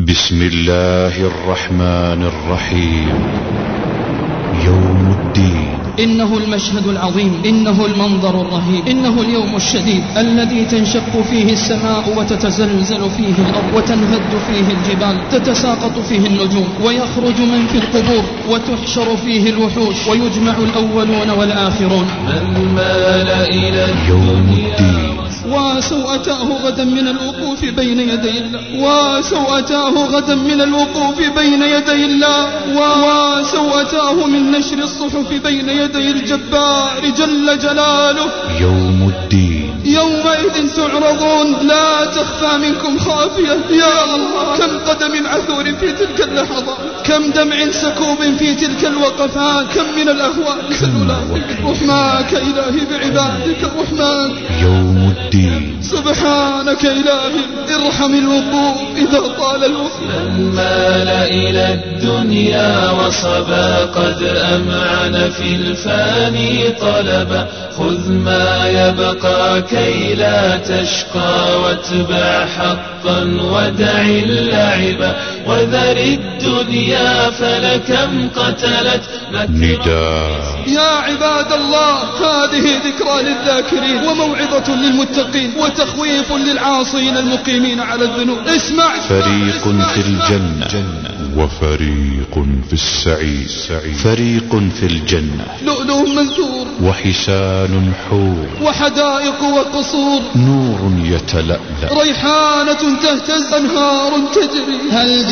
بسم الله الرحمن الرحيم. يوم الدين. إنه المشهد العظيم، إنه المنظر الرهيب، إنه اليوم الشديد الذي تنشق فيه السماء وتتزلزل فيه الأرض وتنهد فيه الجبال، تتساقط فيه النجوم ويخرج من في القبور وتحشر فيه الوحوش ويجمع الأولون والآخرون. من مال إلى يوم الدين. وسوءتاه غدا من الوقوف بين يدي الله، وسوءتاه غدا من الوقوف بين يدي الله، وسوءتاه من نشر الصحف بين يدي الجبار جل جلاله. يوم الدين. يومئذ تعرضون لا تخفى منكم خافية. يا الله، كم قدم عثور في تلك اللحظات، كم دمع سكوب في تلك الوقفات، كم من الأهوال سلولاتك. رحماك إلهي بعبادك، رحماك. يوم الدين. سبحانك إلهي، ارحم الوقوف إذا طال الوقوف. من مال إلى الدنيا وصبا قد أمعن في الفاني طلبا، خذ ما يبقى كي لا تشقى واتبع حقا ودع اللعب، وذر الدنيا فلكم قتلت نداء. يا عباد الله، هذه ذكرى للذاكرين وموعظة للمتقين وتخويف للعاصين المقيمين على الذنوب. اسمع. فريق في الجنة وفريق في السعير. فريق في الجنة لؤلؤ منثور وحسان حور وحدائق وقصور، نور يتلألأ، ريحانة تهتز، أنهار تجري. هل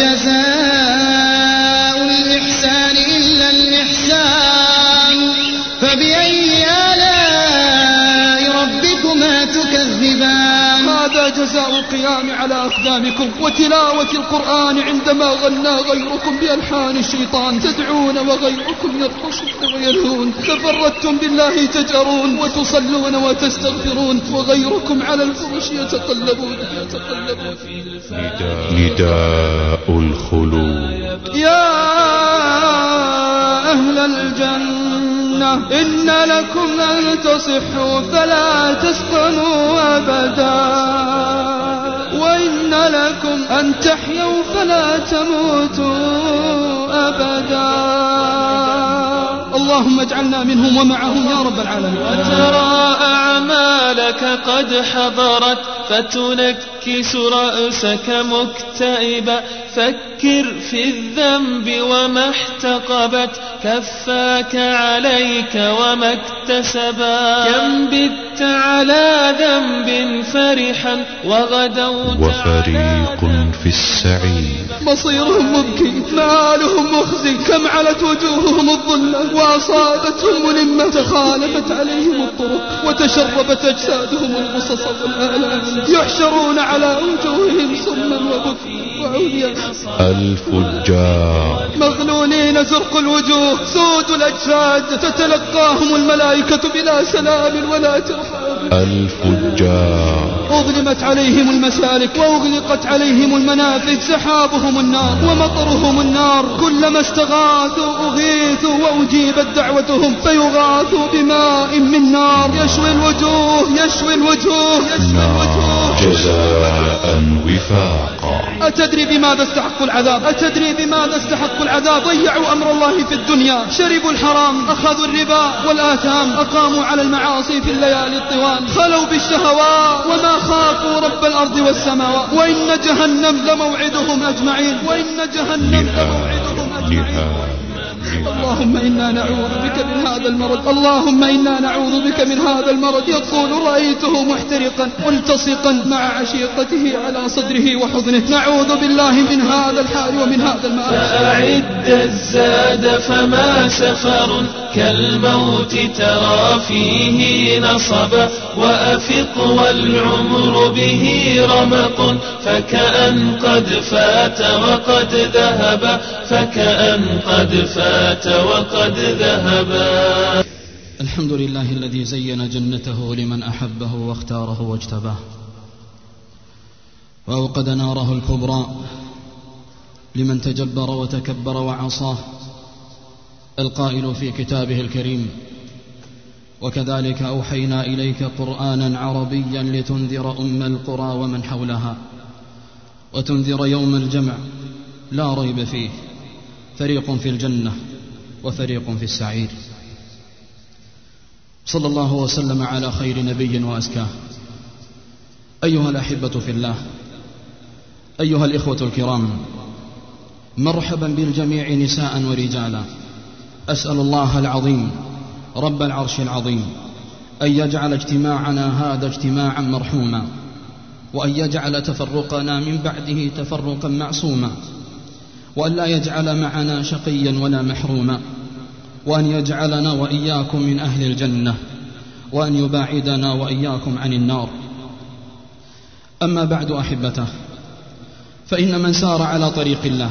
جزاء الإحسان إلا الإحسان؟ فبأي آلاء ربكما تكذبان؟ هذا جزاء القيام على أقدامكم وتلاوة القرآن عندما غنى غيركم بألحان الشيطان، تدعون وغيركم يرقصون ويلهون، تفردتم بالله تجأرون وتصلون وتستغفرون، وغيركم على الفرش يتقلبون. نداء الخلود. يا أهل الجنة، إن لكم أن تصحوا فلا تسقموا أبدا، وإن لكم أن تحيوا فلا تموتوا أبدا. اللهم اجعلنا منهم ومعهم يا رب العالمين. وترى أعمالك قد حضرت فتنكس رأسك مكتئبا، فكر في الذنب وما احتقبت كفاك عليك وما اكتسبا، كم بت على ذنب فرحا وغدوت وفريق في السعير. مصيرهم مبكي، مآلهم مخزي، كم علت وجوههم الظلة وأصابتهم ملمة، تخالفت عليهم الطرق وتشربت أجسادهم الغصص والآلام، يحشرون على وجوههم صما وبكما وعميا. الفجار. مغلولين زرق الوجوه سود الأجساد، تتلقاهم الملائكة بلا سلام ولا ترحاب. الفجار. أظلمت عليهم المسالك وأغلقت عليهم المنافذ، سحابهم النار ومطرهم النار، كلما استغاثوا أغيثوا وأجيبت دعوتهم فيغاثوا بماء من نار يشوي الوجوه يشوي الوجوه يشوي الوجوه. جزاء وفاقا. أتدري بماذا استحقوا العذاب؟ أتدري بماذا استحقوا العذاب؟ ضيعوا أمر الله في الدنيا، شربوا الحرام، أخذوا الربا والآثام، أقاموا على المعاصي في الليالي الطوال، خلوا بالشهوات وما خافوا رب الأرض والسماوات، وإن جهنم لموعدهم أجمعين، وإن جهنم لموعدهم أجمعين. اللهم إنا نعوذ بك من هذا المرض، اللهم إنا نعوذ بك من هذا المرض. يقول رأيته محترقا ملتصقا مع عشيقته على صدره وحضنه، نعوذ بالله من هذا الحال ومن هذا المآل. فأعد الزاد فما سفر كالموت ترى فيه نصبا، وأفق والعمر به رمق فكأن قد فات وقد ذهب، فكأن قد فات وقد ذهبا. الحمد لله الذي زين جنته لمن أحبه واختاره واجتباه، وأوقد ناره الكبرى لمن تجبر وتكبر وعصاه، القائل في كتابه الكريم: وكذلك أوحينا إليك قرآنا عربيا لتنذر أم القرى ومن حولها وتنذر يوم الجمع لا ريب فيه، فريق في الجنة وفريق في السعير. صلى الله وسلم على خير نبي وأزكاه. أيها الأحبة في الله، أيها الإخوة الكرام، مرحبا بالجميع نساء ورجالا. أسأل الله العظيم رب العرش العظيم أن يجعل اجتماعنا هذا اجتماعا مرحوما، وأن يجعل تفرقنا من بعده تفرقا معصوما، وأن لا يجعل معنا شقيا ولا محروما، وأن يجعلنا وإياكم من أهل الجنة، وأن يباعدنا وإياكم عن النار. أما بعد أحبته، فإن من سار على طريق الله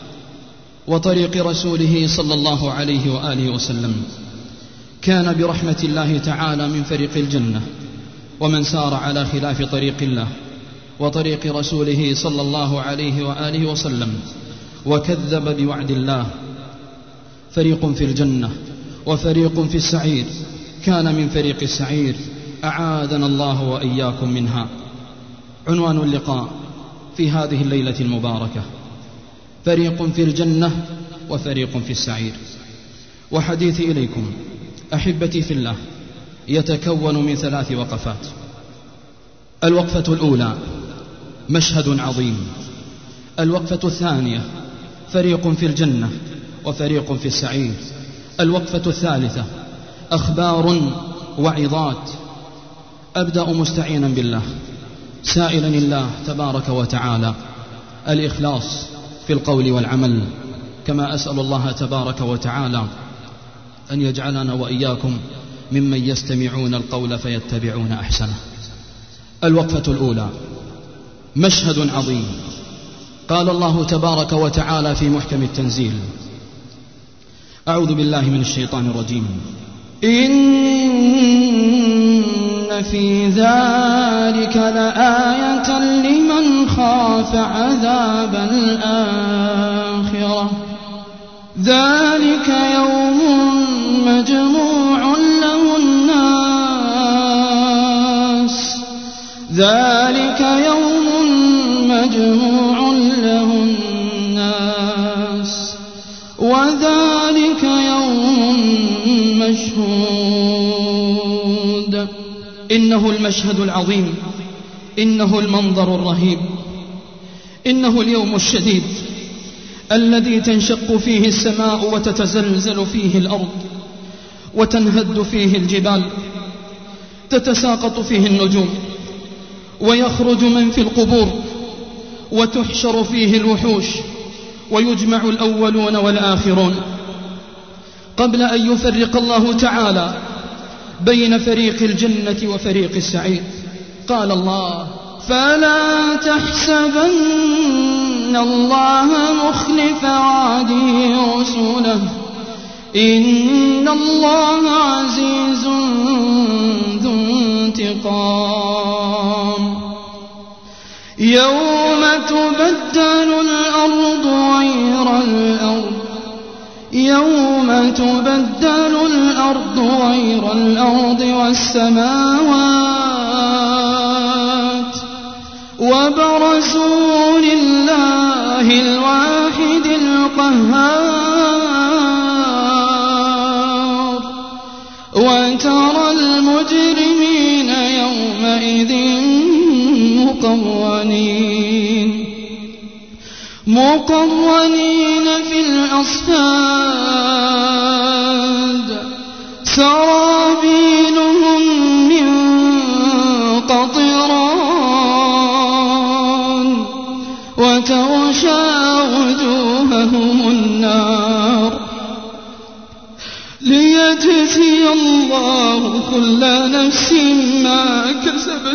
وطريق رسوله صلى الله عليه وآله وسلم كان برحمة الله تعالى من فريق الجنة، ومن سار على خلاف طريق الله وطريق رسوله صلى الله عليه وآله وسلم وكذب بوعد الله فريق في الجنة وفريق في السعير كان من فريق السعير، أعاذنا الله وإياكم منها. عنوان اللقاء في هذه الليلة المباركة: فريق في الجنة وفريق في السعير. وحديثي إليكم أحبتي في الله يتكون من 3 وقفات. الوقفة الأولى مشهد عظيم. الوقفة الثانية فريق في الجنة وفريق في السعير. الوقفة الثالثة أخبار وعظات. أبدأ مستعينا بالله، سائلا الله تبارك وتعالى الإخلاص في القول والعمل، كما أسأل الله تبارك وتعالى أن يجعلنا وإياكم ممن يستمعون القول فيتبعون أحسنه. الوقفة الأولى مشهد عظيم. قال الله تبارك وتعالى في محكم التنزيل: أعوذ بالله من الشيطان الرجيم: إن في ذلك لآية لمن خاف عذاب الآخرة، ذلك يوم مجموع له الناس، ذلك يوم مجموع له الناس، وذلك يوم مشهود. إنه المشهد العظيم، إنه المنظر الرهيب، إنه اليوم الشديد الذي تنشق فيه السماء وتتزلزل فيه الأرض وتنهد فيه الجبال، تتساقط فيه النجوم، ويخرج من في القبور، وتحشر فيه الوحوش، ويجمع الأولون والآخرون. قبل أن يفرق الله تعالى بين فريق الجنة وفريق السعير قال الله: فلا تحسبن الله مخلف وعده رسله، إن الله عزيز ذو انتقام. يوم تبدل الأرض غير الأرض، يوم تبدل الأرض غير الأرض والسماوات، وبرزوا لله الواحد القهار، وترى المجرمين يومئذ مقرنين في الأصفاد، سرابيلهم من قطران، وتغشى وجوههم النار، ليجزي الله كل نفس ما كسبت،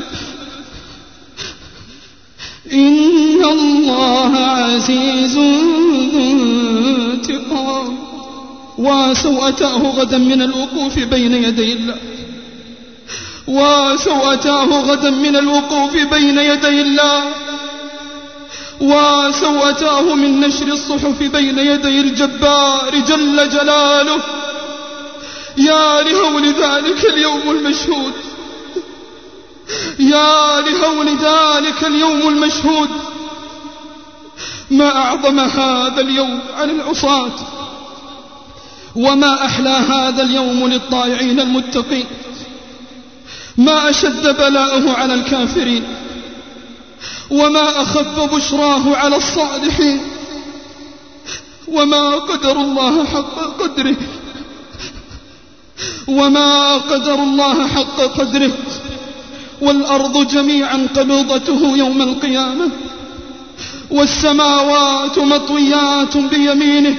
إن الله عزيز ذو انتقام. وسوءتاه غدا من الوقوف بين يدي الله، وسوءتاه غدا من الوقوف بين يدي الله، وسوءتاه من نشر الصحف بين يدي الجبار جل جلاله. يا لهول ذلك اليوم المشهود، يا لهول ذلك اليوم المشهود. ما أعظم هذا اليوم على العصاة، وما أحلى هذا اليوم للطائعين المتقين، ما أشد بلاءه على الكافرين، وما أخف بشراه على الصالحين، وما قدر الله حق قدره، وما قدر الله حق قدره. والأرض جميعا قبضته يوم القيامة، والسماوات مطويات بيمينه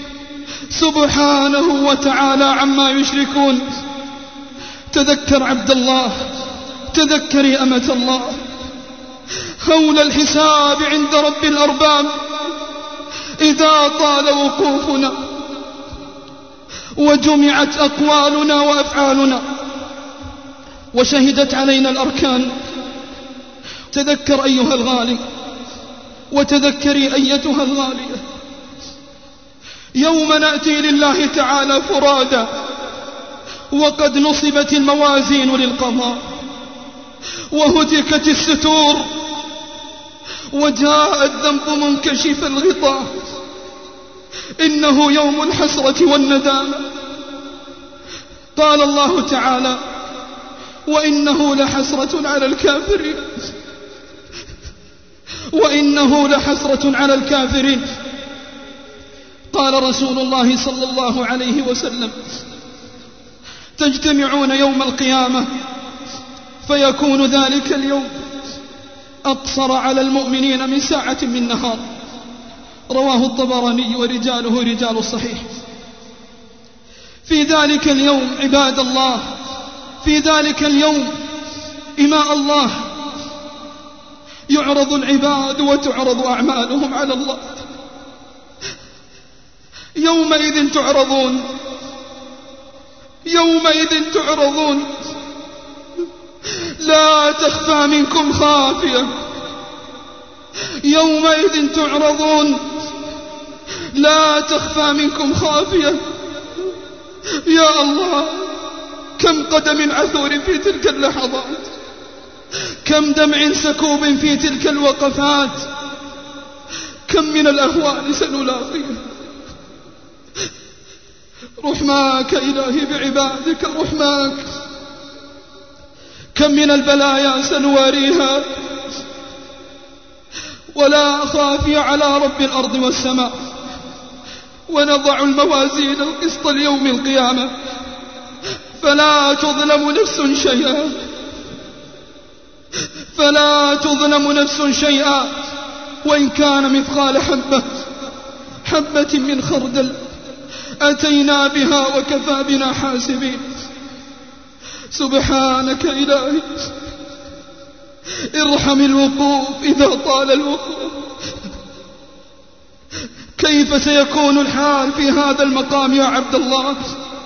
سبحانه وتعالى عما يشركون. تذكر عبد الله، تذكري أمة الله، هول الحساب عند رب الأرباب إذا طال وقوفنا وجمعت أقوالنا وأفعالنا وشهدت علينا الأركان. تذكر أيها الغالي، وتذكري أيتها الغالية، يوم نأتي لله تعالى فرادا وقد نصبت الموازين للقضاء وهتكت الستور وجاء الذنب منكشف الغطاء. إنه يوم الحسرة والندامة. قال الله تعالى: وإنه لحسرة على الكافرين، وإنه لحسرة على الكافرين. قال رسول الله صلى الله عليه وسلم: تجتمعون يوم القيامة فيكون ذلك اليوم أقصر على المؤمنين من ساعة من نهار. رواه الطبراني ورجاله رجال الصحيح. في ذلك اليوم عباد الله، في ذلك اليوم إماء الله يعرض العباد وتعرض أعمالهم على الله. يومئذ تعرضون، يومئذ تعرضون، لا تخفى منكم خافية. يومئذ تعرضون لا تخفى منكم خافية. يا الله، كم قدم عثور في تلك اللحظات، كم دمع سكوب في تلك الوقفات، كم من الأهوال سنلاقيه. رحماك إلهي بعبادك، رحماك. كم من البلايا سنواريها ولا خافي على رب الأرض والسماء. ونضع الموازين القسط ليوم القيامة فلا تظلم نفس شيئا، فلا تظلم نفس شيئا، وإن كان مثقال حبة من خردل أتينا بها وكفى بنا حاسبين. سبحانك إلهي، ارحم الوقوف إذا طال الوقوف. كيف سيكون الحال في هذا المقام يا عبد الله؟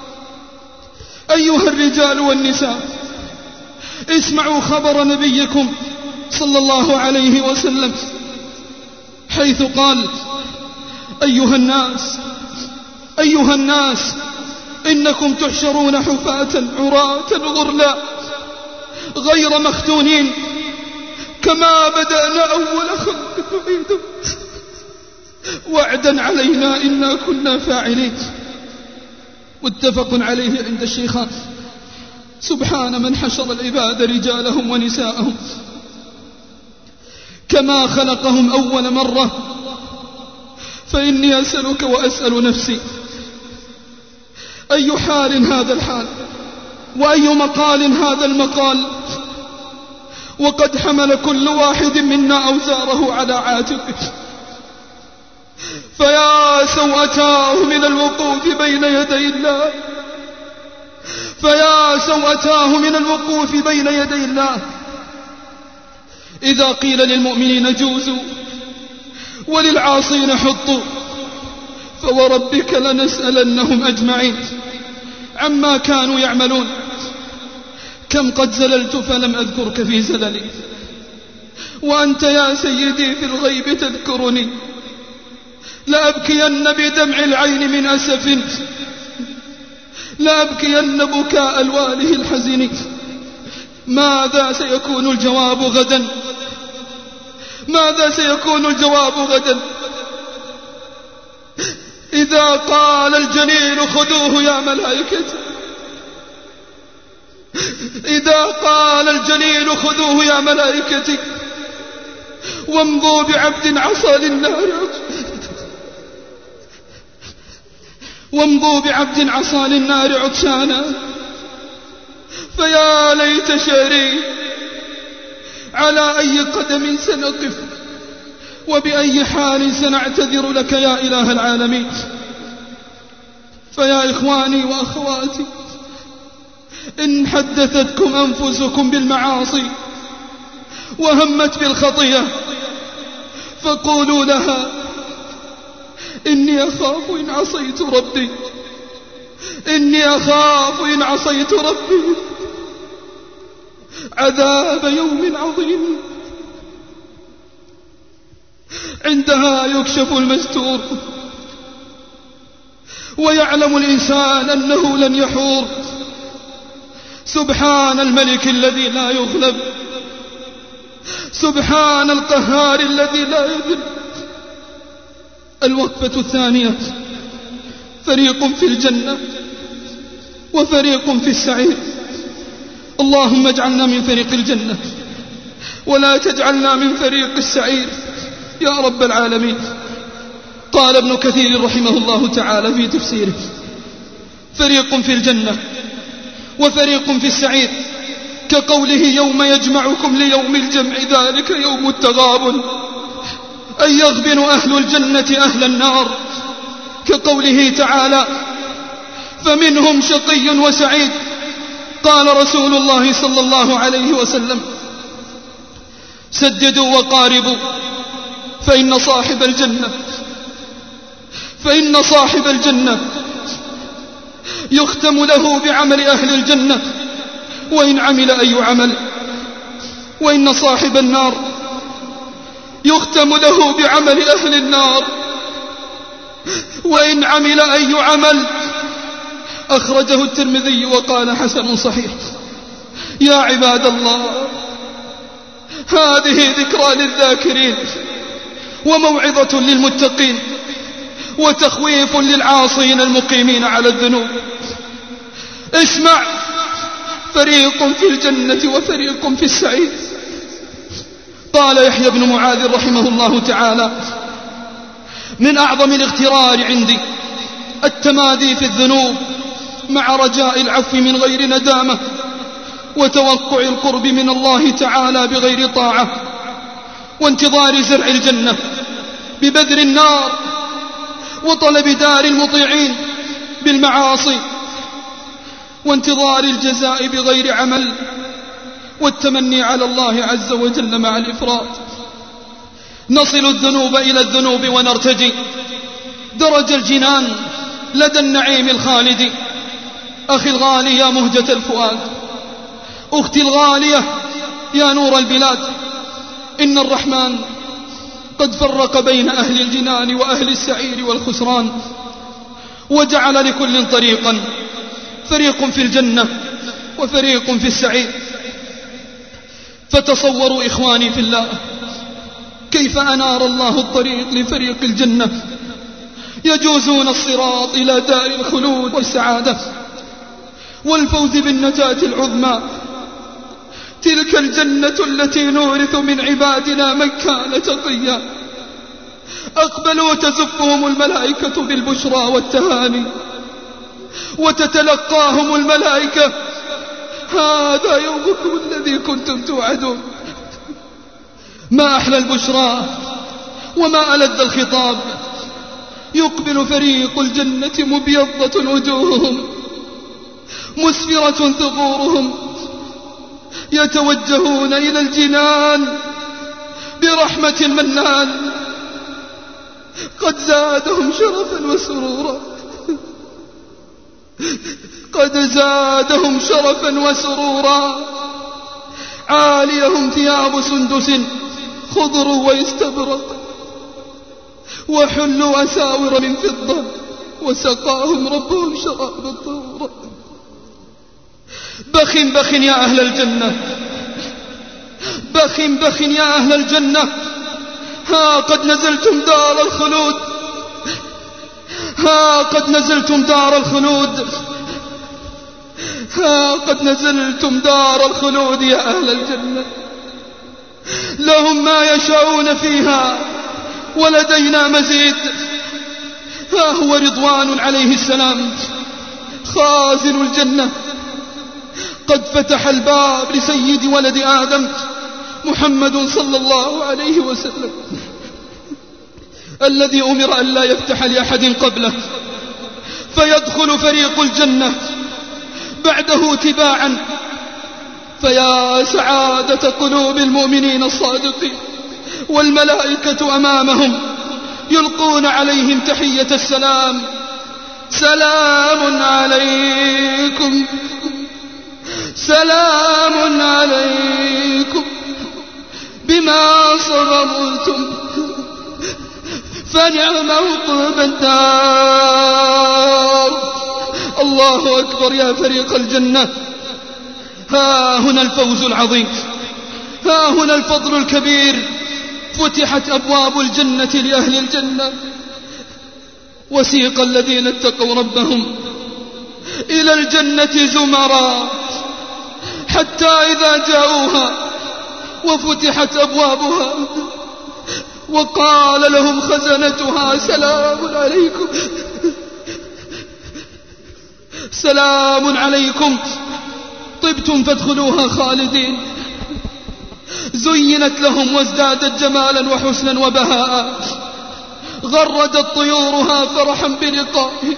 أيها الرجال والنساء، اسمعوا خبر نبيكم صلى الله عليه وسلم حيث قال: أيها الناس إنكم تحشرون حفاة عراة غرلا غير مختونين كما بدأنا أول خلق نعيده وعدا علينا إنا كنا فاعلين. متفق عليه عند الشيخان. سبحان من حشر العباد رجالهم ونساءهم كما خلقهم أول مرة. فإني أسألك وأسأل نفسي، أي حال هذا الحال، وأي مقال هذا المقال، وقد حمل كل واحد منا أوزاره على عاتقه. فيا سوءتاه من الوقوف بين يدي الله، فيا سوءتاه من الوقوف بين يدي الله. إذا قيل للمؤمنين جوزوا وللعاصين حطوا، فوربك لنسألنهم أجمعين عما كانوا يعملون. كم قد زللت فلم أذكرك في زللي، وأنت يا سيدي في الغيب تذكرني. لأبكين بدمع العين من أسف، لأبكين بكاء الواله الحزن. ماذا سيكون الجواب غدا؟ ماذا سيكون الجواب غدا؟ إذا قال الجليل خذوه يا ملائكتي، إذا قال الجليل خذوه يا ملائكتي وامضوا بعبد عصى للنار، وامضوا بعبد عصى للنار عطشانا، فيا ليت شعري على أي قدم سنقف وبأي حال سنعتذر لك يا إله العالمين. فيا إخواني وأخواتي، إن حدثتكم أنفسكم بالمعاصي وهمت بالخطيئة فقولوا لها إني أخاف إن عصيت ربي، إني أخاف إن عصيت ربي عذاب يوم عظيم. عندها يكشف المستور ويعلم الإنسان أنه لن يحور. سبحان الملك الذي لا يغلب، سبحان القهار الذي لا يذل. الوقفة الثانية: فريق في الجنة وفريق في السعير. اللهم اجعلنا من فريق الجنة ولا تجعلنا من فريق السعير يا رب العالمين. قال ابن كثير رحمه الله تعالى في تفسيره: فريق في الجنة وفريق في السعير كقوله يوم يجمعكم ليوم الجمع ذلك يوم التغابن، أي يغبن أهل الجنة أهل النار، كقوله تعالى فمنهم شقي وسعيد. قال رسول الله صلى الله عليه وسلم: سددوا وقاربوا فإن صاحب الجنة يختم له بعمل أهل الجنة وإن عمل أي عمل، وإن صاحب النار يختم له بعمل أهل النار وإن عمل أي عمل. أخرجه الترمذي وقال حسن صحيح. يا عباد الله، هذه ذكرى للذاكرين وموعظة للمتقين وتخويف للعاصين المقيمين على الذنوب. اسمع: فريق في الجنة وفريق في السعير. قال يحيى بن معاذ رحمه الله تعالى: من أعظم الاغترار عندي التمادي في الذنوب مع رجاء العفو من غير ندامة وتوقع القرب من الله تعالى بغير طاعة، وانتظار زرع الجنة ببذر النار، وطلب دار المطيعين بالمعاصي، وانتظار الجزاء بغير عمل، والتمني على الله عز وجل مع الإفراط. نصل الذنوب إلى الذنوب ونرتجي درج الجنان لدى النعيم الخالد. أخي الغالي يا مهجة الفؤاد، أختي الغالية يا نور البلاد، إن الرحمن قد فرق بين أهل الجنان وأهل السعير والخسران، وجعل لكل طريقا، فريق في الجنة وفريق في السعير. فتصوروا إخواني في الله كيف أنار الله الطريق لفريق الجنة، يجوزون الصراط إلى دار الخلود والسعادة والفوز بالنجاة العظمى. تلك الجنة التي نورث من عبادنا من كان تقيا. أقبلوا تزفهم الملائكة بالبشرى والتهاني، وتتلقاهم الملائكة: هذا يومكم الذي كنتم توعدون. ما أحلى البشرى وما ألذ الخطاب. يقبل فريق الجنة مبيضة وجوههم مسفرة ثغورهم، يتوجهون إلى الجنان برحمة المنان. قد زادهم شرفا وسرورا، قد زادهم شرفا وسرورا. عاليهم ثياب سندس خضر واستبرق، وحلوا أساور من فضة، وسقاهم ربهم شرابا طهورا. بخ بخ يا أهل الجنة، بخ بخ يا أهل الجنة، ها قد نزلتم دار الخلود، ها قد نزلتم دار الخلود، ها قد نزلتم دار الخلود يا أهل الجنة، لهم ما يشاءون فيها ولدينا مزيد. ها هو رضوان عليه السلام خازن الجنة قد فتح الباب لسيد ولد آدم محمد صلى الله عليه وسلم، الذي أمر أن لا يفتح لأحد قبله، فيدخل فريق الجنة بعده تباعا. فيا سعادة قلوب المؤمنين الصادقين، والملائكة أمامهم يلقون عليهم تحية السلام: سلام عليكم، سلام عليكم بما صبرتم فنعم عقبى الدار. الله أكبر يا فريق الجنة. ها هنا الفوز العظيم، ها هنا الفضل الكبير. فتحت أبواب الجنة لأهل الجنة. وسيق الذين اتقوا ربهم إلى الجنة زمرا حتى إذا جاءوها وفتحت أبوابها وقال لهم خزنتها: سلام عليكم، سلام عليكم طبتم فادخلوها خالدين. زينت لهم وازدادت جمالا وحسنا وبهاء، غردت طيورها فرحا بلقائه.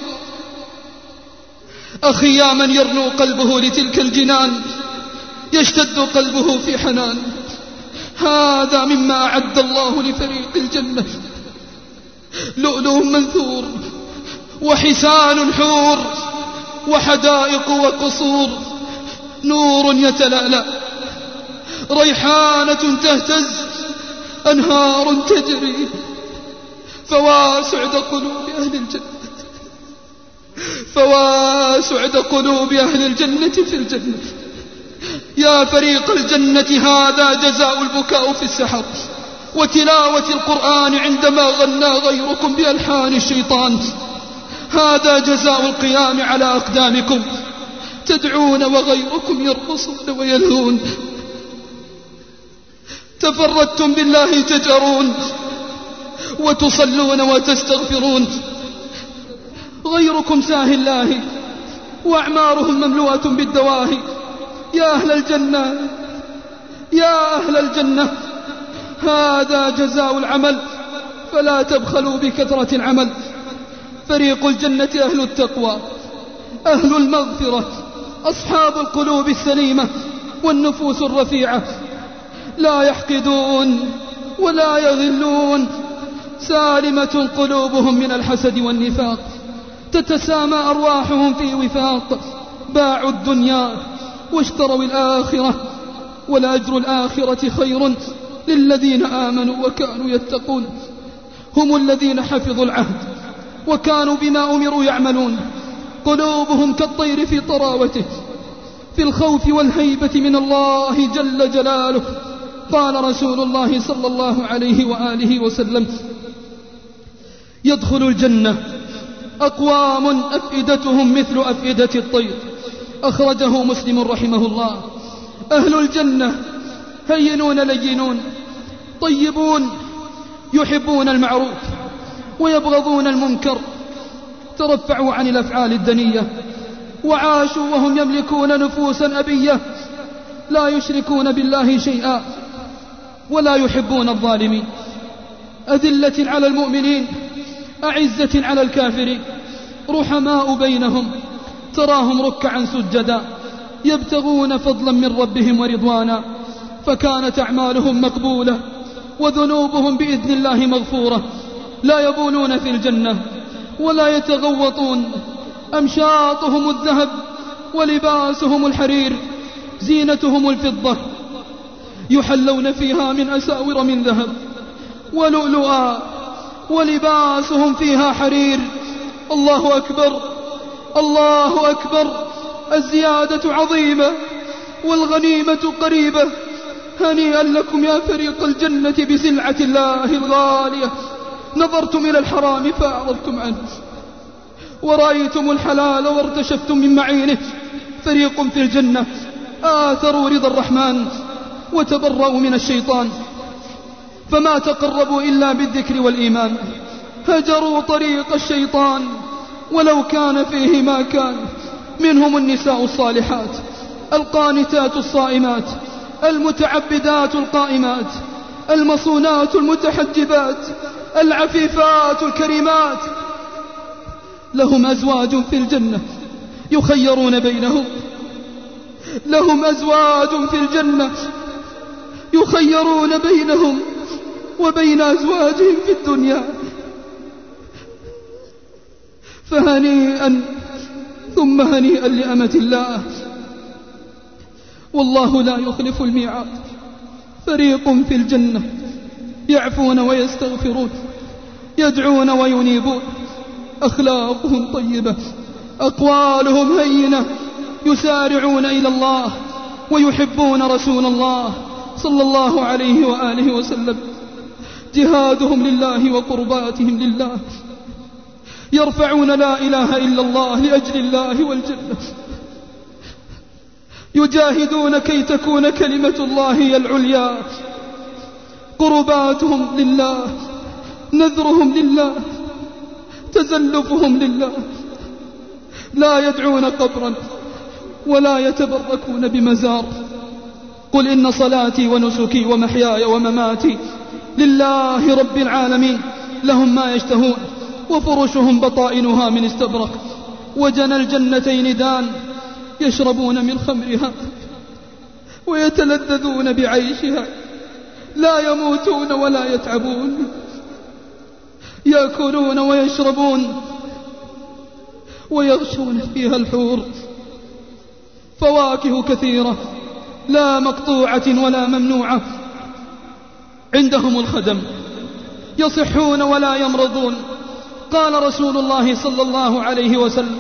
أخي يا من يرنو قلبه لتلك الجنان يشتد قلبه في حنان، هذا مما أعد الله لفريق الجنة: لؤلؤ منثور وحسان حور وحدائق وقصور، نور يتلألأ، ريحانة تهتز، أنهار تجري. فواسعد قلوب أهل الجنة، فواسعد قلوب أهل الجنة في الجنة. يا فريق الجنة، هذا جزاء البكاء في السحر وتلاوة القرآن عندما غنى غيركم بألحان الشيطان. هذا جزاء القيام على أقدامكم تدعون وغيركم يرقصون ويلهون. تفردتم بالله تجأرون وتصلون وتستغفرون، غيركم ساهي الله وأعمارهم مملوءة بالدواهي. يا أهل الجنة، يا أهل الجنة، هذا جزاء العمل، فلا تبخلوا بكثرة العمل. فريق الجنة أهل التقوى، أهل المغفرة، أصحاب القلوب السليمة والنفوس الرفيعة، لا يحقدون ولا يغلون، سالمة قلوبهم من الحسد والنفاق، تتسامى أرواحهم في وفاق. باعوا الدنيا واشتروا الآخرة، والأجر الآخرة خير للذين آمنوا وكانوا يتقون. هم الذين حفظوا العهد وكانوا بما أمروا يعملون، قلوبهم كالطير في طراوته، في الخوف والهيبة من الله جل جلاله. قال رسول الله صلى الله عليه وآله وسلم: يدخل الجنة أقوام أفئدتهم مثل أفئدة الطير. أخرجه مسلم رحمه الله. أهل الجنة هينون لينون، طيبون، يحبون المعروف ويبغضون المنكر، ترفعوا عن الأفعال الدنية، وعاشوا وهم يملكون نفوسا أبية، لا يشركون بالله شيئا ولا يحبون الظالمين. أذلة على المؤمنين، أعزة على الكافرين، رحماء بينهم، تراهم ركعا سجدا يبتغون فضلا من ربهم ورضوانا، فكانت أعمالهم مقبولة وذنوبهم بإذن الله مغفورة. لا يبولون في الجنة ولا يتغوطون، أمشاطهم الذهب ولباسهم الحرير، زينتهم الفضة، يحلون فيها من أساور من ذهب ولؤلؤا، ولباسهم فيها حرير. الله أكبر، الله أكبر، الزيادة عظيمة والغنيمة قريبة. هنيئا لكم يا فريق الجنة بسلعة الله الغالية، نظرتم إلى الحرام فأعرضتم عنه، ورأيتم الحلال وارتشفتم من معينه. فريق في الجنة آثروا رضا الرحمن وتبرأوا من الشيطان، فما تقربوا إلا بالذكر والإيمان. هجروا طريق الشيطان ولو كان فيه ما كان. منهم النساء الصالحات القانتات الصائمات المتعبدات القائمات المصونات المتحجبات العفيفات الكريمات، لهم أزواج في الجنة يخيرون بينهم، لهم أزواج في الجنة يخيرون بينهم وبين أزواجهم في الدنيا. فهنيئا ثم هنيئا لأمة الله، والله لا يخلف الميعاد. فريق في الجنة يعفون ويستغفرون، يدعون وينيبون، أخلاقهم طيبة، أقوالهم هينة، يسارعون إلى الله ويحبون رسول الله صلى الله عليه وآله وسلم. جهادهم لله وقرباتهم لله، يرفعون لا إله إلا الله لأجل الله والجنة، يجاهدون كي تكون كلمة الله هي العليا. قرباتهم لله، نذرهم لله، تزلفهم لله، لا يدعون قبرا ولا يتبركون بمزار. قل إن صلاتي ونسكي ومحياي ومماتي لله رب العالمين، لهم ما يشتهون وفرشهم بطائنها من استبرق، وجنى الجنتين دان، يشربون من خمرها ويتلذذون بعيشها، لا يموتون ولا يتعبون، يأكلون ويشربون ويغشون فيها الحور. فواكه كثيرة لا مقطوعة ولا ممنوعة. عندهم الخدم، يصحون ولا يمرضون. قال رسول الله صلى الله عليه وسلم: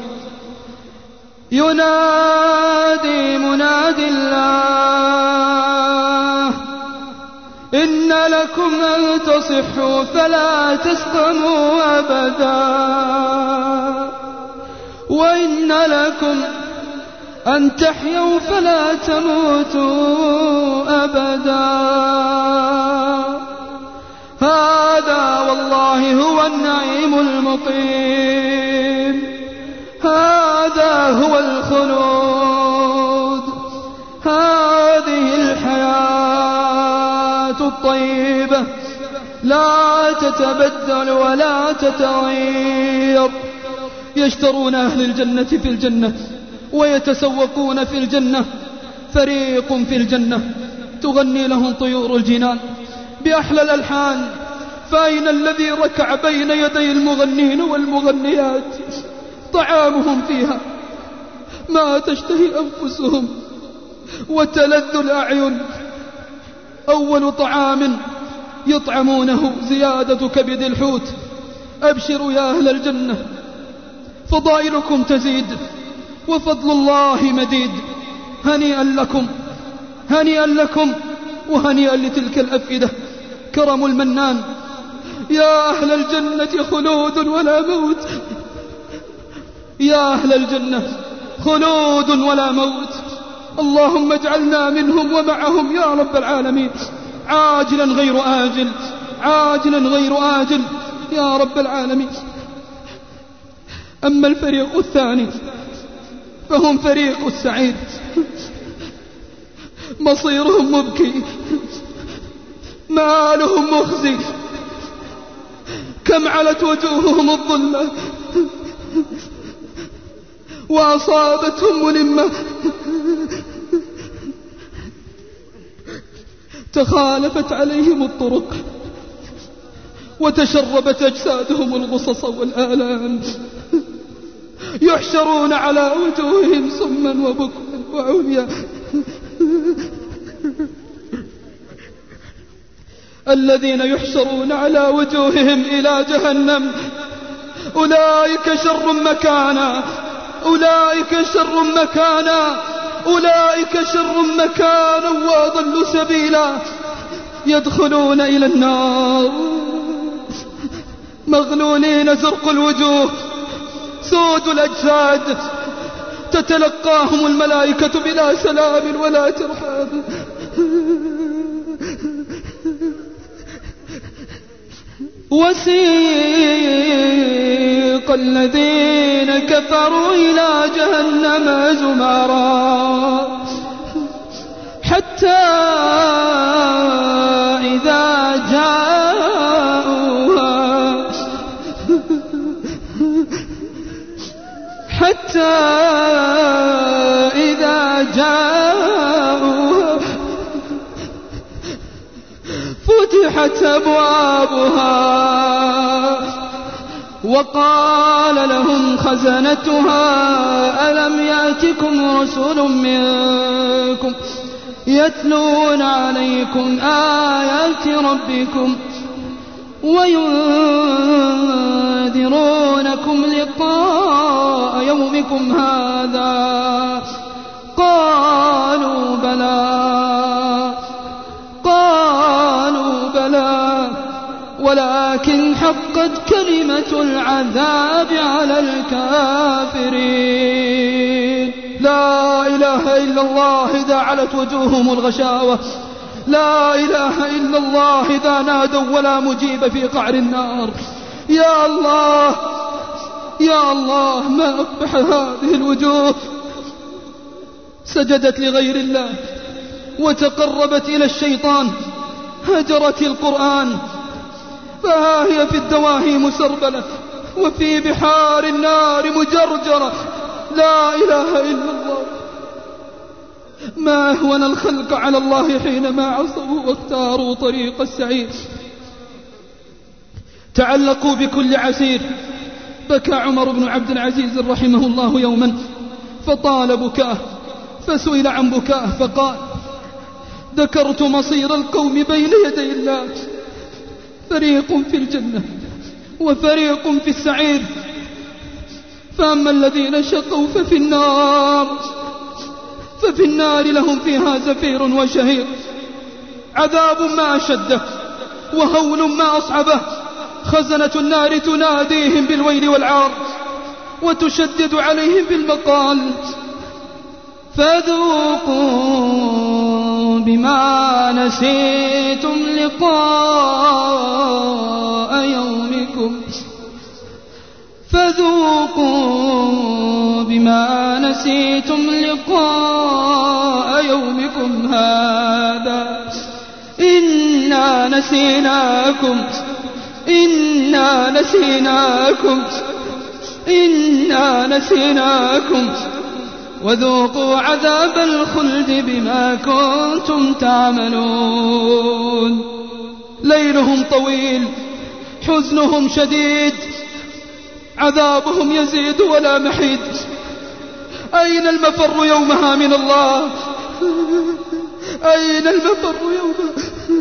ينادي مناد الله إن لكم أن تصحوا فلا تسقموا أبدا، وإن لكم أن تحيوا فلا تموتوا أبدا. هذا والله هو النعيم المقيم، هذا هو الخلود، هذه الحياة الطيبة لا تتبدل ولا تتغير. يشترون أهل الجنة في الجنة ويتسوقون في الجنة. فريق في الجنة تغني لهم طيور الجنان بأحلى الألحان. فأين الذي ركع بين يدي المغنين والمغنيات؟ طعامهم فيها ما تشتهي أنفسهم وتلذ الأعين. أول طعام يطعمونه زيادة كبد الحوت. أبشروا يا أهل الجنة، فضائلكم تزيد وفضل الله مديد. هنيئا لكم، هنيئا لكم، وهنيئا لتلك الأفئدة. كرم المنان. يا أهل الجنة خلود ولا موت، يا أهل الجنة خلود ولا موت. اللهم اجعلنا منهم ومعهم يا رب العالمين، عاجلا غير آجل، عاجلا غير آجل يا رب العالمين. أما الفريق الثاني فهم فريق السعير، مصيرهم مبكي، مالهم مخزي، كم علت وجوههم الظلمة وأصابتهم ملمة، تخالفت عليهم الطرق وتشربت أجسادهم الغصص والآلام. يحشرون على وجوههم صما وبكما وعميا. الذين يحشرون على وجوههم إلى جهنم أولئك شر مكانا، أولئك شر مكانا، أولئك شر مكانا وأضل سبيلا. يدخلون إلى النار مغلولين زرق الوجوه سود الأجساد تتلقاهم الملائكة بلا سلام ولا ترحاب. وسيق الذين كفروا إلى جهنم زمرا حتى إذا جاءوها فتحت أبوابها وقال لهم خزنتها ألم يأتكم رسل منكم يتلون عليكم آيات ربكم وينذرونكم لقاء يومكم هذا؟ قالوا بلى ولكن حقت كلمة العذاب على الكافرين. لا إله إلا الله إذا علت وجوههم الغشاوة، لا إله إلا الله إذا نادوا ولا مجيب في قعر النار. يا الله يا الله، ما أقبح هذه الوجوه، سجدت لغير الله وتقربت إلى الشيطان، هجرت القرآن، فها هي في الدواهي مسربلة وفي بحار النار مجرجرة. لا إله إلا الله. ما أهون الخلق على الله حينما عصوا واختاروا طريق السعير. تعلقوا بكل عسير. بكى عمر بن عبد العزيز رحمه الله يوما فطال بكاه، فسئل عن بكاه فقال: ذكرت مصير القوم بين يدي الله، فريق في الجنة وفريق في السعير، فأما الذين شقوا ففي النار لهم فيها زفير وشهيق، عذاب ما أشده وهول ما أصعبه. خزنة النار تناديهم بالويل والعار وتشدد عليهم بالمقال: فذوقوا بما نسيتم لقاء يومكم، فذوقوا بما نسيتم لقاء يومكم هذا، إنا نسيناكم وذوقوا عذاب الخلد بما كنتم تعملون. ليلهم طويل، حزنهم شديد، عذابهم يزيد ولا محيد. أين المفر يومها من الله؟ أين المفر يومها؟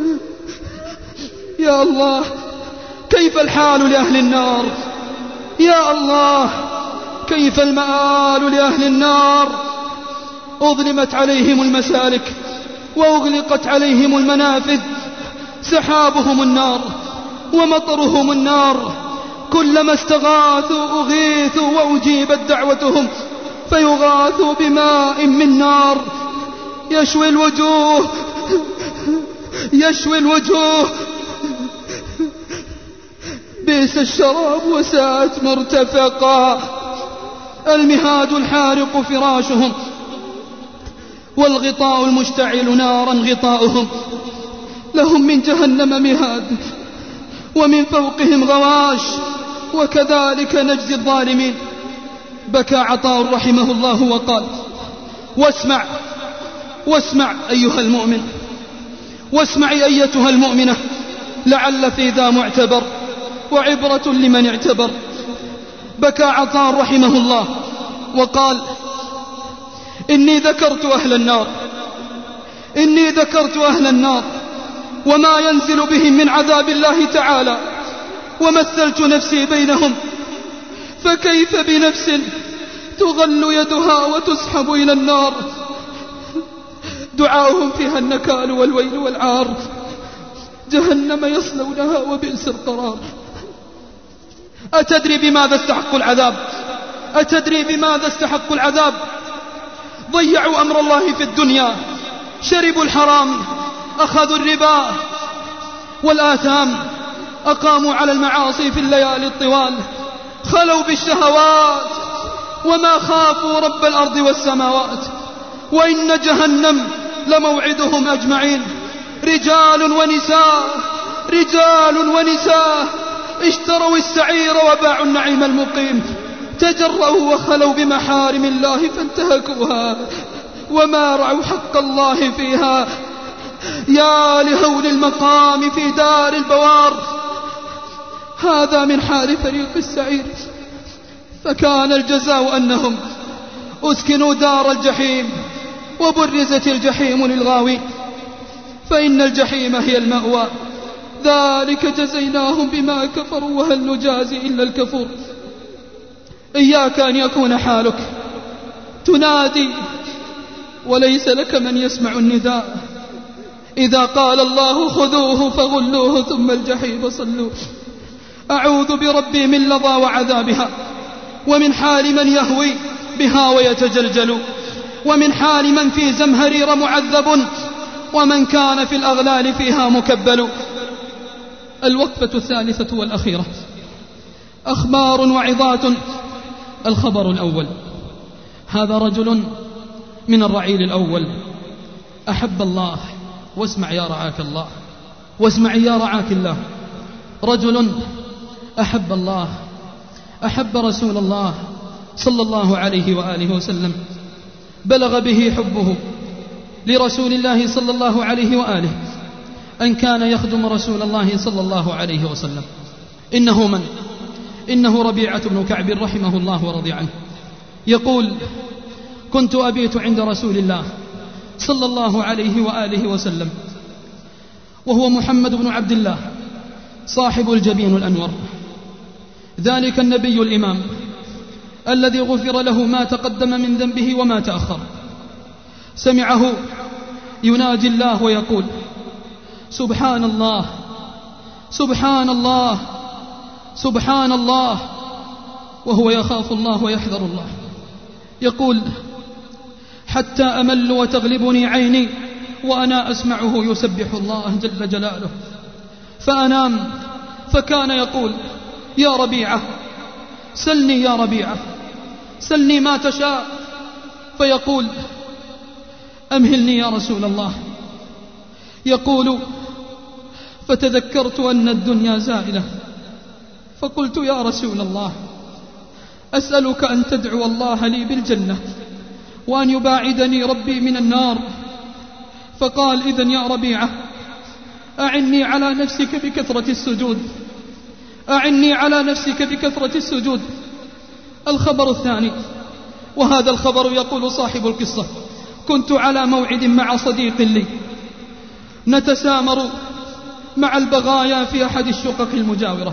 يا الله، كيف الحال لأهل النار؟ يا الله، كيف المآل لأهل النار؟ أظلمت عليهم المسالك وأغلقت عليهم المنافذ، سحابهم النار ومطرهم النار، كلما استغاثوا أغيثوا وأجيبت دعوتهم فيغاثوا بماء من نار يشوي الوجوه. بئس الشراب وساءت مرتفقا. المهاد الحارق فراشهم والغطاء المشتعل نارا غطاؤهم. لهم من جهنم مهاد ومن فوقهم غواش، وكذلك نجزي الظالمين. بكى عطاء رحمه الله وقال: واسمع أيها المؤمن، واسمعي أيتها المؤمنة، لعل في ذا معتبر وعبرة لمن اعتبر. بكى عطاء رحمه الله وقال: إني ذكرت أهل النار وما ينزل بهم من عذاب الله تعالى، ومثلت نفسي بينهم، فكيف بنفس تغل يدها وتسحب إلى النار؟ دعاؤهم فيها النكال والويل والعار، جهنم يصلونها وبئس القرار. أتدري بماذا استحقوا العذاب؟ أتدري بماذا استحقوا العذاب؟ ضيعوا أمر الله في الدنيا، شربوا الحرام، أخذوا الربا والآثام، أقاموا على المعاصي في الليالي الطوال، خلوا بالشهوات وما خافوا رب الأرض والسماوات. وإن جهنم لموعدهم أجمعين، رجال ونساء اشتروا السعير وباعوا النعيم المقيم، تجرؤوا وخلوا بمحارم الله فانتهكوها وما رعوا حق الله فيها. يا لهول المقام في دار البوار. هذا من حال فريق السعير، فكان الجزاء أنهم أسكنوا دار الجحيم وبرزت الجحيم للغاوي، فإن الجحيم هي المأوى، ذلك جزيناهم بما كفروا وهل نجازي إلا الكفور. إياك أن يكون حالك تنادي وليس لك من يسمع النداء. إذا قال الله خذوه فغلوه ثم الجحيم صلوه. أعوذ بربي من لظى وعذابها، ومن حال من يهوي بها ويتجلجل، ومن حال من في زمهرير معذب، ومن كان في الأغلال فيها مكبل. الوقفة الثالثة والأخيرة، أخبار وعظات. الخبر الأول، هذا رجل من الرعيل الأول أحب الله، واسمع يا رعاك الله، واسمع يا رعاك الله، رجل أحب الله، أحب رسول الله صلى الله عليه وآله وسلم، بلغ به حبه لرسول الله صلى الله عليه وآله أن كان يخدم رسول الله صلى الله عليه وسلم. إنه من؟ إنه ربيعة بن كعب رحمه الله ورضي عنه، يقول: كنت أبيت عند رسول الله صلى الله عليه وآله وسلم، وهو محمد بن عبد الله صاحب الجبين الأنور، ذلك النبي الإمام الذي غفر له ما تقدم من ذنبه وما تأخر. سمعه يناجي الله ويقول: سبحان الله سبحان الله سبحان الله، وهو يخاف الله ويحذر الله. يقول: حتى أمل وتغلبني عيني وأنا أسمعه يسبح الله جل جلاله، فأنام فكان يقول: يا ربيعة سلني، يا ربيعة سلني ما تشاء، فيقول: أمهلني يا رسول الله. يقول: فتذكرت أن الدنيا زائلة، فقلت: يا رسول الله أسألك أن تدعو الله لي بالجنة وأن يباعدني ربي من النار. فقال: إذن يا ربيعة أعني على نفسك بكثرة السجود، أعني على نفسك بكثرة السجود. الخبر الثاني، وهذا الخبر يقول صاحب القصة: كنت على موعد مع صديق لي، نتسامر مع البغايا في أحد الشقق المجاورة.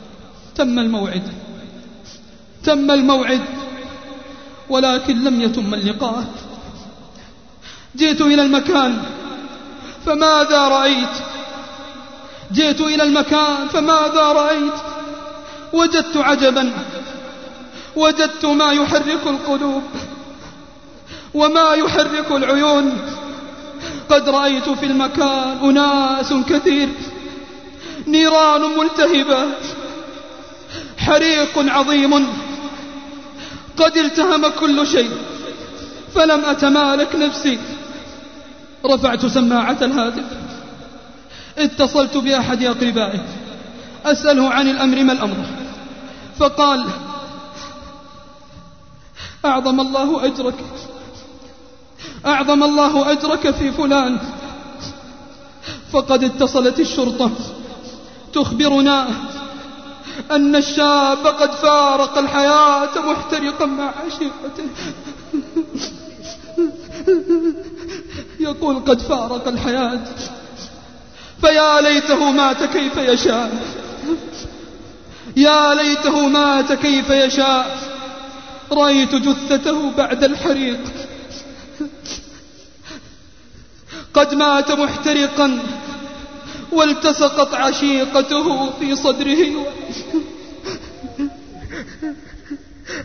تم الموعد ولكن لم يتم اللقاء. جئت إلى المكان فماذا رأيت؟ جئت إلى المكان فماذا رأيت؟ وجدت عجبا، وجدت ما يحرك القلوب وما يحرك العيون. قد رأيت في المكان أناس كثير، نيران ملتهبة، حريق عظيم، قد التهم كل شيء، فلم أتمالك نفسي. رفعت سماعة الهاتف، اتصلت بأحد أقربائي أسأله عن الأمر، ما الأمر؟ فقال: أعظم الله أجرك، أعظم الله أجرك في فلان، فقد اتصلت الشرطة تخبرنا أن الشاب قد فارق الحياة محترقا مع عشيقته. يقول: قد فارق الحياة، فيا ليته مات كيف يشاء، يا ليته مات كيف يشاء. رأيت جثته بعد الحريق قد مات محترقا، والتصقت عشيقته في صدره.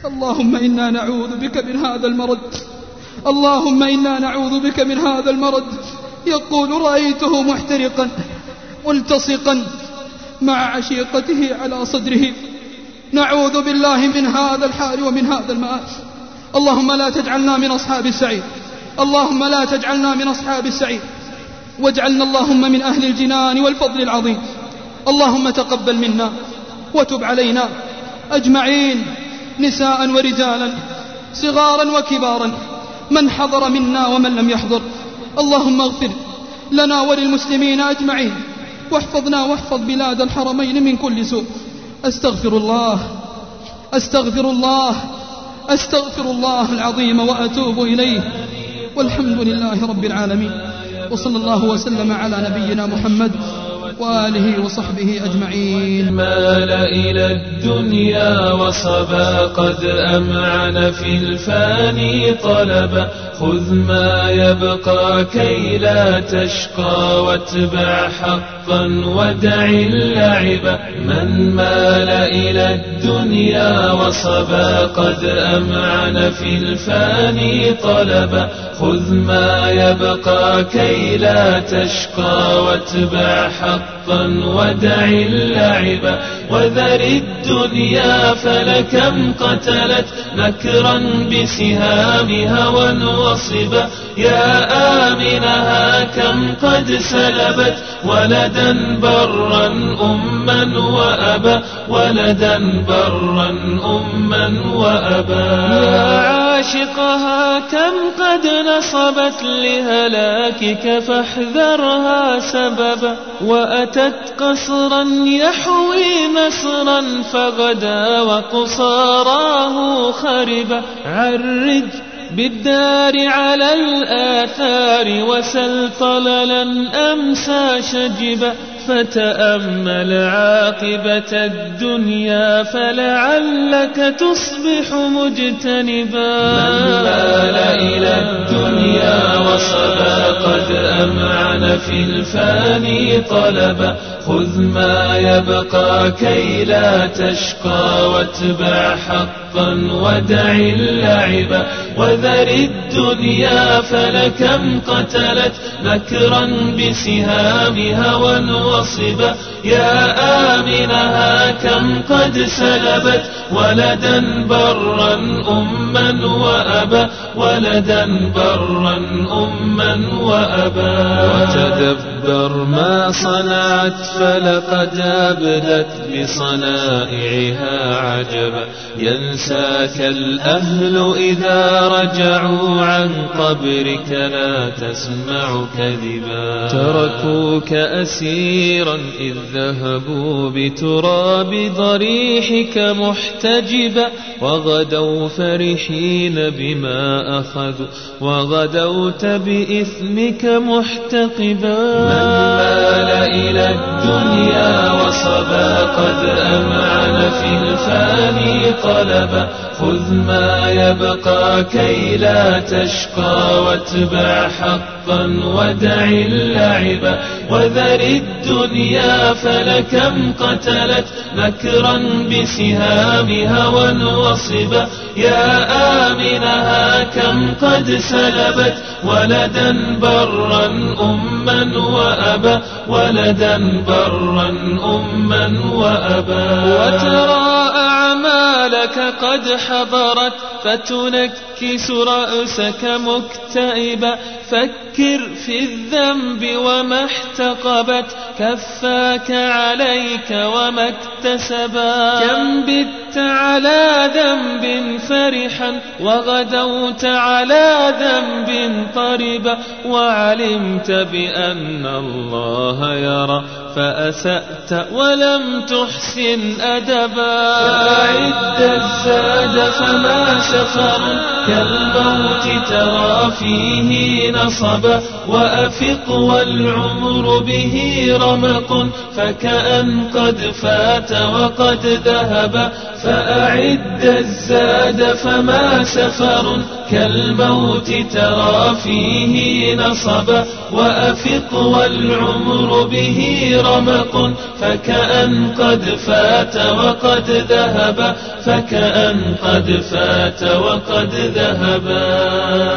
اللهم إنا نعوذ بك من هذا المرض، اللهم إنا نعوذ بك من هذا المرض. يقول رأيته محترقا ملتصقا مع عشيقته على صدره. نعوذ بالله من هذا الحال ومن هذا المآل. اللهم لا تجعلنا من أصحاب السعير، اللهم لا تجعلنا من أصحاب السعير، واجعلنا اللهم من أهل الجنان والفضل العظيم. اللهم تقبل منا وتب علينا أجمعين، نساء ورجالا، صغارا وكبارا، من حضر منا ومن لم يحضر. اللهم اغفر لنا وللمسلمين أجمعين، واحفظنا واحفظ بلاد الحرمين من كل سوء. أستغفر الله أستغفر الله أستغفر الله العظيم وأتوب إليه، والحمد لله رب العالمين، وصلى الله وسلم على نبينا محمد وآله وصحبه أجمعين. مال إلى الدنيا وصبا قد أمعن في الفاني طلبا، خذ ما يبقى كي لا تشقى واتبع حقا ودع اللعب. من مال إلى الدنيا وصبا قد أمعن في الفاني طلبا، خذ ما يبقى كي لا تشقى واتبع حقا ودع اللعب. وذر الدنيا فلكم قتلت نكرا بسهام هوى وصبا، يا آمنها كم قد سلبت ولدا برا أما وأبا، ولدا برا أما وأبا. يا عاشقها كم قد نصبت لهلاكك فاحذرها سببا، وأتت قصرا يحوي نصرا فغدا وقصاراه خربا. عرج بالدار على الآثار وسل طللا أمسى شجبا، فتأمل عاقبة الدنيا فلعلك تصبح مجتنبا. من مال إلى الدنيا وصبا قد أمعن في الفاني طلبا، خذ ما يبقى كي لا تشقى واتبع حقا ودع اللعب. وذر الدنيا فلكم قتلت نكرا بسهام هوى وصبا، يا آمنها كم قد سلبت ولدا برا أما وأبا، ولدا برا أما وأبا. وتدبر ما صنعت فلقد أبدت بصنائعها عجبا، ينساك الأهل إذا رجعوا عن قبرك لا تسمع كذبا. تركوك أسيرا إذ ذهبوا بتراب ضريحك محتجبا، وغدوا فرحين بما أخذوا وغدوت بإثمك محتقبا. من مال إلى الدنيا وصبا قد أمعن في الفاني طلبا، خذ ما يبقى كي لا تشقى واتبع حقا ودع اللعب. وذر الدنيا فلكم قتلت نكرا بسهام هوى وصبا، يا آمنها كم قد سلبت ولدا برا أما وأبا، ولدا برا أما وأبا. وترى أعمالك قد حضرت فتنكس رأسك مكتئبا، فكر في الذنب وما احتقبت كفاك عليك وما اكتسبا. كم بت على ذنب فرحا وغدوت على ذنب طربا، وعلمت بأن الله يرى فأسأت ولم تحسن أدبا. فأعد الزاد فما سفر كالموت ترى فيه نصبا، وأفق والعمر به رمق فكأن قد فات وقد ذهب. فأعد الزاد فما سفر كالموت ترى فيه نصبا وأفق والعمر به رمق فكأن قد فات وقد ذهب فكأن قد فات وقد ذهبا